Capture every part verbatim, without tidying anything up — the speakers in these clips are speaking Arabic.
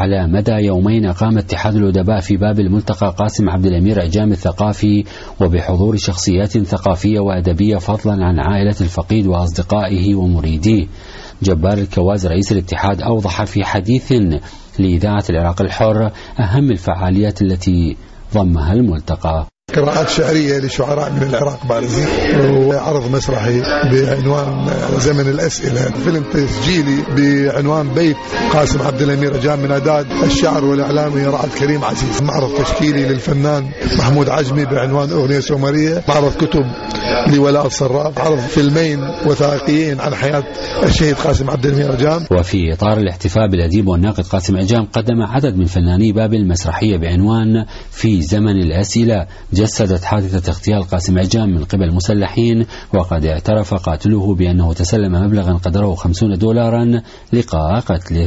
على مدى يومين قام اتحاد الأدباء في باب الملتقى قاسم عبد الأمير عجام الثقافي وبحضور شخصيات ثقافية وأدبية فضلا عن عائلة الفقيد وأصدقائه ومريديه. جبار الكواز رئيس الاتحاد أوضح في حديث لإذاعة العراق الحر أهم الفعاليات التي ضمها الملتقى: قراءات شعرية لشعراء من العراق بارزين، وعرض مسرحي بعنوان زمن الأسئلة، فيلم تسجيلي بعنوان بيت قاسم عبد الأمير عجام من أعداد الشاعر والإعلامي رعد كريم عزيز، معرض تشكيلي للفنان محمود عجمي بعنوان أغنية سومرية، معرض كتب لولاء الصراف، عرض فيلمين وثائقيين عن حياة الشهيد قاسم عبد الأمير عجام. وفي إطار الاحتفاء بالأديب والناقد قاسم عجام قدم عدد من فناني بابل مسرحية بعنوان في زمن الأسئلة جسدت حادثة اغتيال قاسم عجام من قبل مسلحين، وقد اعترف قاتله بأنه تسلم مبلغا قدره خمسين دولارا لقاء قتله.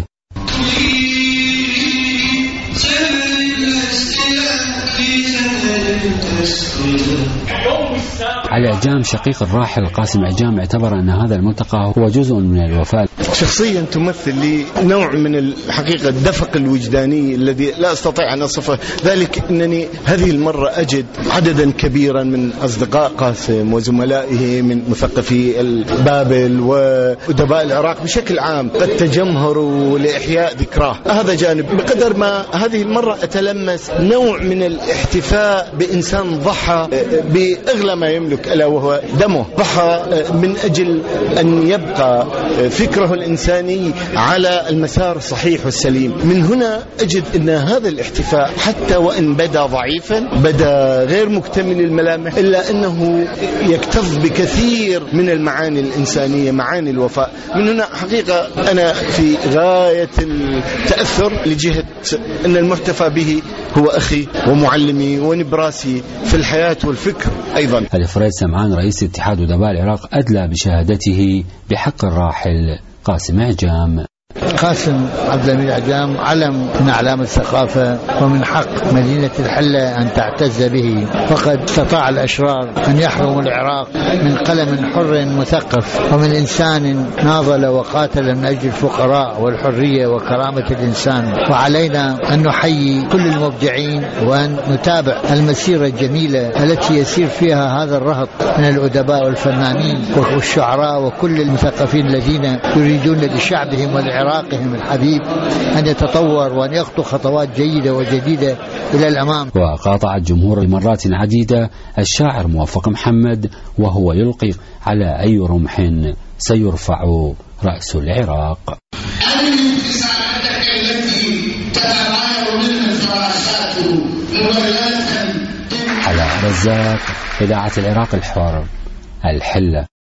علي عجام شقيق الراحل قاسم عجام اعتبر أن هذا الملتقى هو جزء من الوفاة. شخصيا تمثل لي نوع من الحقيقة الدفق الوجداني الذي لا أستطيع أن أصفه، ذلك أنني هذه المرة أجد عددا كبيرا من أصدقاء قاسم وزملائه من مثقفي بابل وأدباء العراق بشكل عام قد تجمهروا لإحياء ذكراه. هذا جانب، بقدر ما هذه المرة أتلمس نوع من الاحتفاء بإنسان ضحى بأغلى ما يملك ألا وهو دمه، ضحى من أجل أن يبقى فكره الإنساني على المسار الصحيح والسليم. من هنا أجد أن هذا الاحتفاء حتى وإن بدا ضعيفا، بدا غير مكتمل الملامح، إلا أنه يكتظ بكثير من المعاني الإنسانية، معاني الوفاء. من هنا حقيقة أنا في غاية التأثر لجهة أن المحتفى به هو أخي ومعلمي ونبراسي في الحياة والفكر أيضا. الفريد سمعان رئيس اتحاد أدباء العراق أدلى بشهادته بحق الراحل قاسم عجام. قاسم عبد الأمير عجام علم من أعلام الثقافة، ومن حق مدينة الحلة أن تعتز به، فقد استطاع الأشرار أن يحرموا العراق من قلم حر مثقف ومن إنسان ناضل وقاتل من أجل الفقراء والحرية وكرامة الإنسان. وعلينا أن نحيي كل المبدعين وأن نتابع المسيرة الجميلة التي يسير فيها هذا الرهط من الأدباء والفنانين والشعراء وكل المثقفين الذين يريدون لشعبهم والعراق عراقهم الحبيب أن يتطور وأن يخطو خطوات جيدة وجديدة إلى الأمام. وقاطع الجمهور مرات عديدة الشاعر موفق محمد وهو يلقي على أي رمح سيرفع رأس العراق. على رزاق إذاعة العراق الحر، الحلة.